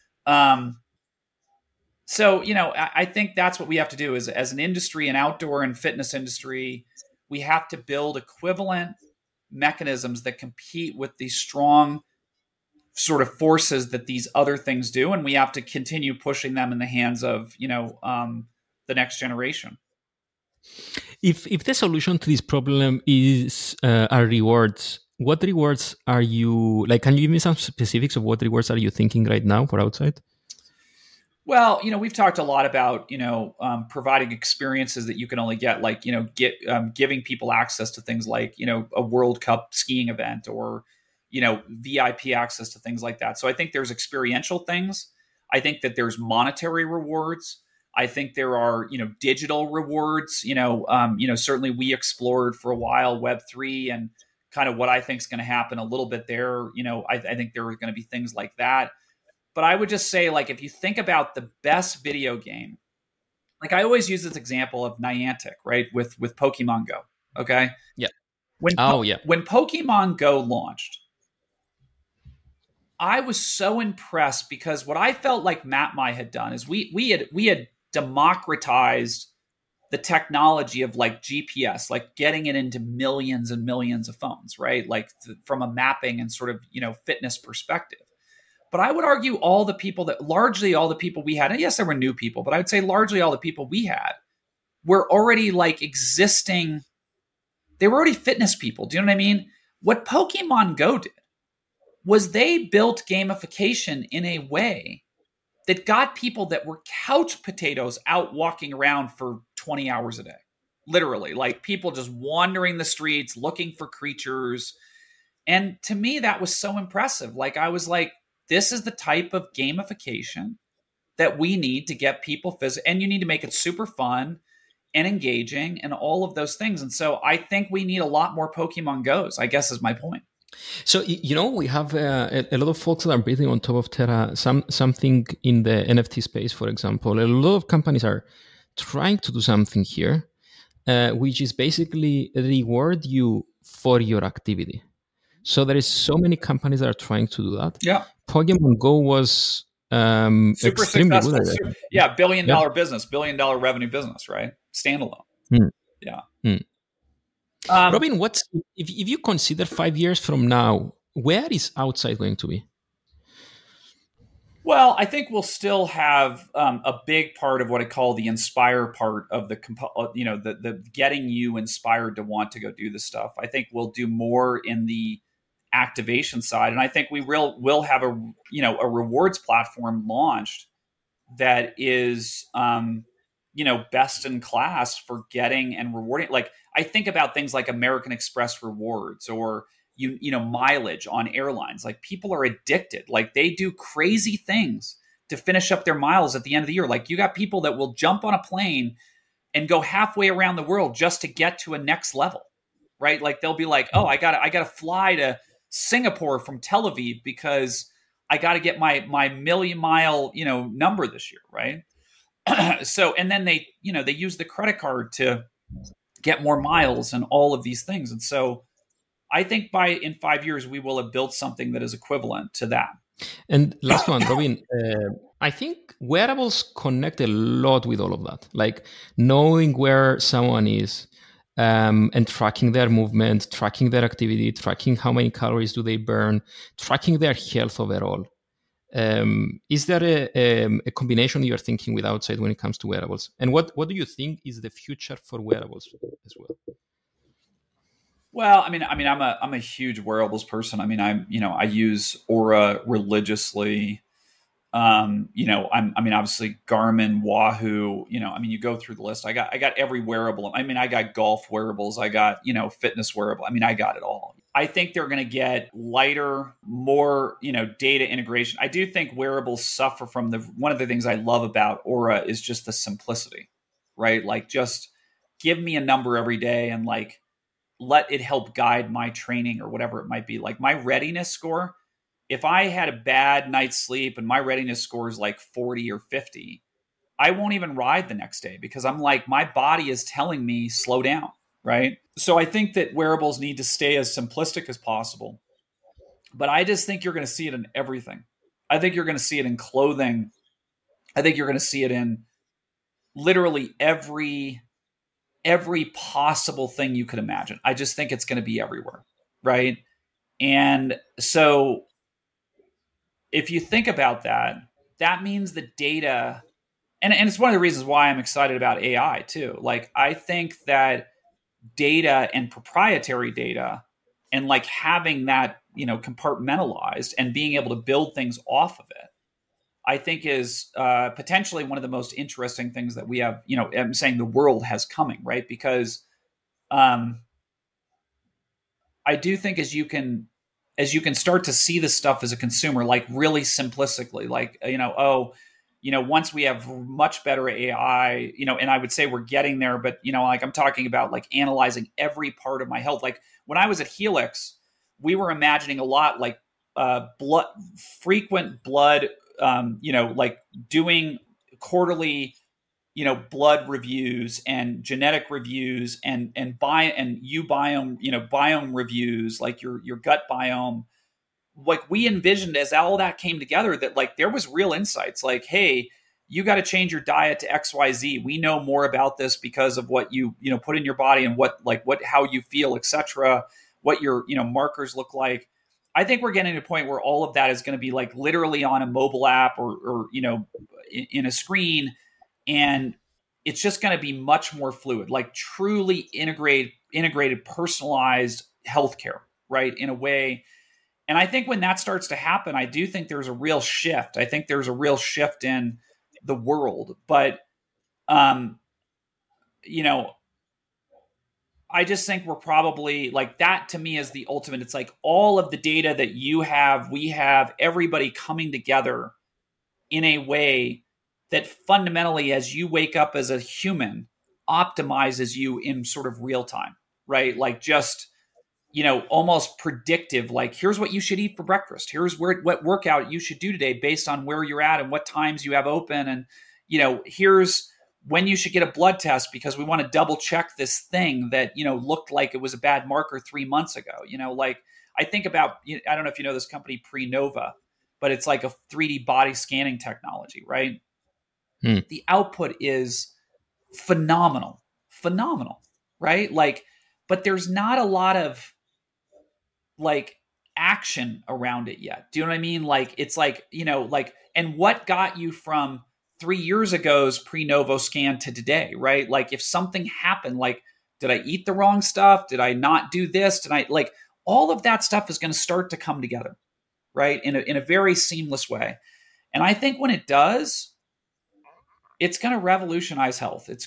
So, I think that's what we have to do is, as an industry, an outdoor and fitness industry, we have to build equivalent mechanisms that compete with these strong sort of forces that these other things do. And we have to continue pushing them in the hands of, the next generation. If the solution to this problem is are rewards, what rewards are you like? Can you give me some specifics of what rewards are you thinking right now for outside? Well, we've talked a lot about, providing experiences that you can only get, like, giving people access to things like, a World Cup skiing event, or, VIP access to things like that. So I think there's experiential things. I think that there's monetary rewards. I think there are, digital rewards. Certainly we explored for a while Web3 and kind of what I think is going to happen a little bit there. I think there are going to be things like that. But I would just say, like, if you think about the best video game, like, I always use this example of Niantic, right? With Pokemon Go. Okay. Yeah. When Pokemon Go launched, I was so impressed because what I felt like MapMy had done is we had democratized the technology of, like, GPS, like getting it into millions and millions of phones, right? Like, from a mapping and sort of, fitness perspective. But I would argue largely all the people we had, and yes, there were new people, but I would say largely all the people we had were already, like, existing. They were already fitness people. Do you know what I mean? What Pokemon Go did was they built gamification in a way that got people that were couch potatoes out walking around for 20 hours a day. Literally, like, people just wandering the streets looking for creatures. And to me, that was so impressive. Like, I was like, this is the type of gamification that we need to get people and you need to make it super fun and engaging and all of those things. And so I think we need a lot more Pokemon Go's, I guess, is my point. So, we have a lot of folks that are building on top of Terra, something in the NFT space, for example. A lot of companies are trying to do something here, which is basically reward you for your activity. So there is so many companies that are trying to do that. Yeah. Pokemon Go was super extremely successful. good. Yeah, $1 billion business, $1 billion revenue business, right? Standalone. Yeah. Robin, if you consider 5 years from now, where is outside going to be? Well, I think we'll still have a big part of what I call the inspire part of the getting you inspired to want to go do this stuff. I think we'll do more in the activation side, and I think we will have a rewards platform launched that is best in class for getting and rewarding. Like, I think about things like American Express rewards or mileage on airlines. Like, people are addicted. Like, they do crazy things to finish up their miles at the end of the year. Like, you got people that will jump on a plane and go halfway around the world just to get to a next level, right? Like, they'll be like, oh, I gotta fly to Singapore from Tel Aviv because I got to get my million-mile number this year, right? So, and then they use the credit card to get more miles and all of these things. And so I think in 5 years, we will have built something that is equivalent to that. And last one, Robin, I think wearables connect a lot with all of that. Like, knowing where someone is and tracking their movement, tracking their activity, tracking how many calories do they burn, tracking their health overall. Is there a combination you're thinking with outside when it comes to wearables? And what do you think is the future for wearables as well? Well, I mean, I'm a huge wearables person. I mean, I use Aura religiously. Obviously Garmin, Wahoo. You go through the list. I got every wearable. I mean, I got golf wearables. I got fitness wearable. I mean, I got it all. I think they're going to get lighter, more data integration. I do think wearables suffer from one of the things I love about Aura is just the simplicity, right? Like, just give me a number every day and, like, let it help guide my training or whatever it might be. Like, my readiness score if I had a bad night's sleep and my readiness score is like 40 or 50, I won't even ride the next day because I'm like, my body is telling me slow down, right? So I think that wearables need to stay as simplistic as possible. But I just think you're going to see it in everything. I think you're going to see it in clothing. I think you're going to see it in literally every possible thing you could imagine. I just think it's going to be everywhere, right? And so if you think about that, that means the data, and it's one of the reasons why I'm excited about AI too. Like, I think that data and proprietary data and like having that, compartmentalized and being able to build things off of it, I think is potentially one of the most interesting things that we have, I'm saying the world has coming, right? Because um, I do think as you can start to see this stuff as a consumer, like really simplistically, like, once we have much better AI, and I would say we're getting there, but, like I'm talking about like analyzing every part of my health. Like when I was at Helix, we were imagining a lot like frequent blood, like doing quarterly, blood reviews and genetic reviews and biome, biome reviews, like your gut biome. Like we envisioned as all that came together that like there was real insights like, hey, you got to change your diet to XYZ. We know more about this because of what you put in your body and how you feel, etc., what your markers look like. I think we're getting to a point where all of that is going to be like literally on a mobile app or in a screen, and it's just going to be much more fluid, like truly integrated, personalized healthcare, right? In a way. And I think when that starts to happen, I do think there's a real shift. I think there's a real shift in the world. But, um, I just think we're probably like that to me is the ultimate. It's like all of the data that you have, we have, everybody coming together in a way that fundamentally, as you wake up as a human, optimizes you in sort of real time, right? Like just, almost predictive, like here's what you should eat for breakfast. Here's what workout you should do today based on where you're at and what times you have open. And, here's when you should get a blood test because we want to double check this thing that, looked like it was a bad marker 3 months ago. Like I think about, I don't know if you know this company Prenova, but it's like a 3D body scanning technology, right? The output is phenomenal, right? Like, but there's not a lot of like action around it yet. Do you know what I mean? Like, it's like, and what got you from 3 years ago's Prenovo scan to today, right? Like if something happened, like, did I eat the wrong stuff? Did I not do this? Did I like all of that stuff is going to start to come together, right? In a very seamless way. And I think when it does, it's going to revolutionize health. It's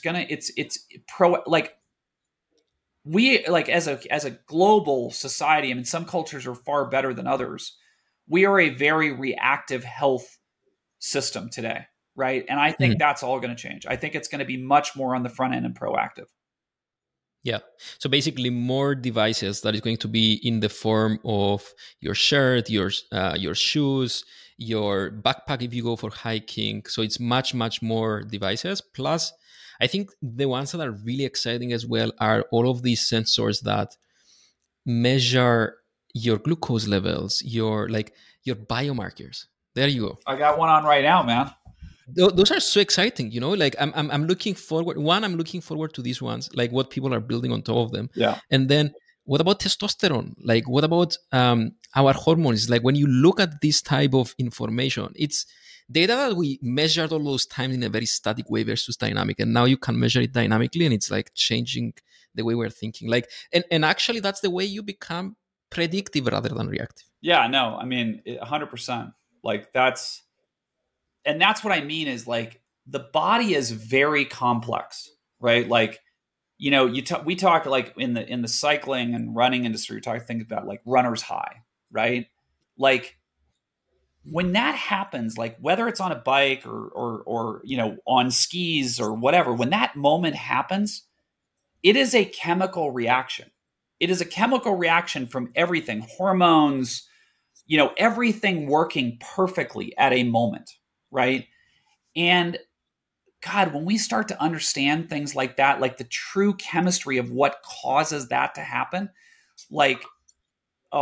we like as a global society. I mean, some cultures are far better than others. We are a very reactive health system today, right? And I think that's all going to change. I think it's going to be much more on the front end and proactive. Yeah. So basically, more devices that is going to be in the form of your shirt, your shoes, your backpack if you go for hiking. So it's much more devices. Plus, I think the ones that are really exciting as well are all of these sensors that measure your glucose levels, your biomarkers. There you go. I got one on right now, man. Those are so exciting, like I'm looking forward. I'm looking forward to these ones, like what people are building on top of them. Yeah. And then what about testosterone? Like what about our hormones? Like when you look at this type of information, it's data that we measured all those times in a very static way versus dynamic, and now you can measure it dynamically, and it's like changing the way we're thinking. Like and actually that's the way you become predictive rather than reactive. Yeah, no, I mean 100%. Like that's what I mean is like the body is very complex, right? Like, we talk like in the cycling and running industry, think about like runner's high, right? Like when that happens, like whether it's on a bike or on skis or whatever, when that moment happens, it is a chemical reaction. It is a chemical reaction from everything, hormones, everything working perfectly at a moment, right? And God, when we start to understand things like that, like the true chemistry of what causes that to happen, like, oh,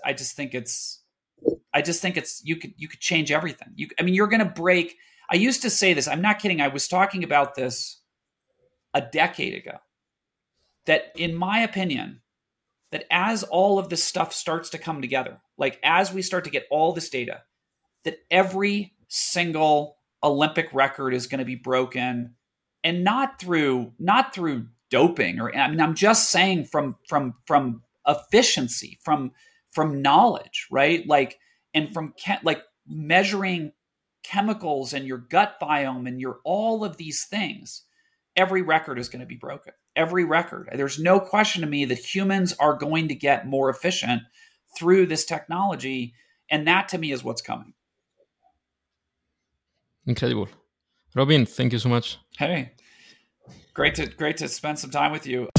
I just think it's you could change everything. You're going to break. I used to say this. I'm not kidding. I was talking about this a decade ago. That, in my opinion, that as all of this stuff starts to come together, like as we start to get all this data, that every single Olympic record is going to be broken, and not through doping, or I'm just saying from efficiency, from knowledge, right? Like, and from like measuring chemicals and your gut biome and your all of these things, every record is going to be broken. Every record. There's no question to me that humans are going to get more efficient through this technology, and that to me is what's coming. Incredible. Robin, thank you so much. Hey, great to spend some time with you.